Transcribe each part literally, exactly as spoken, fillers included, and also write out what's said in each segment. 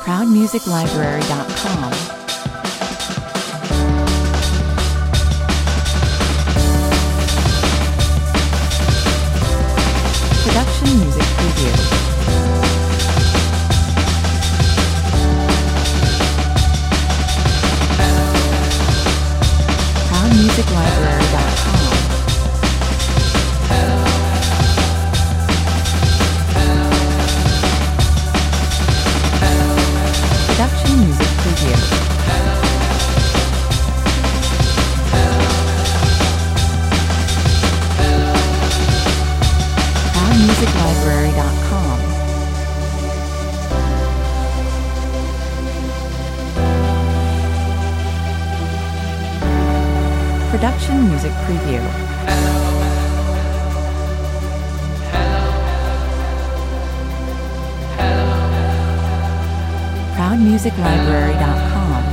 proud music library dot com. Production Music Preview. proud music library dot com. Production Music Preview. proud music library dot com. Production Music Preview. proud music library dot com.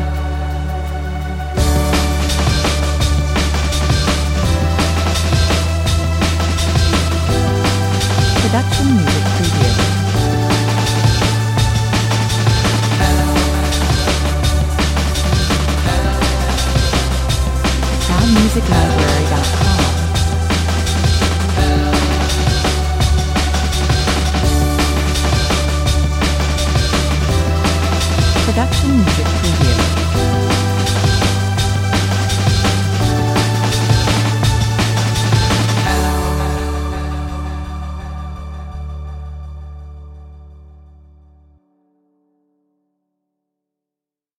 Production Music Preview. proud music library dot com. Production Music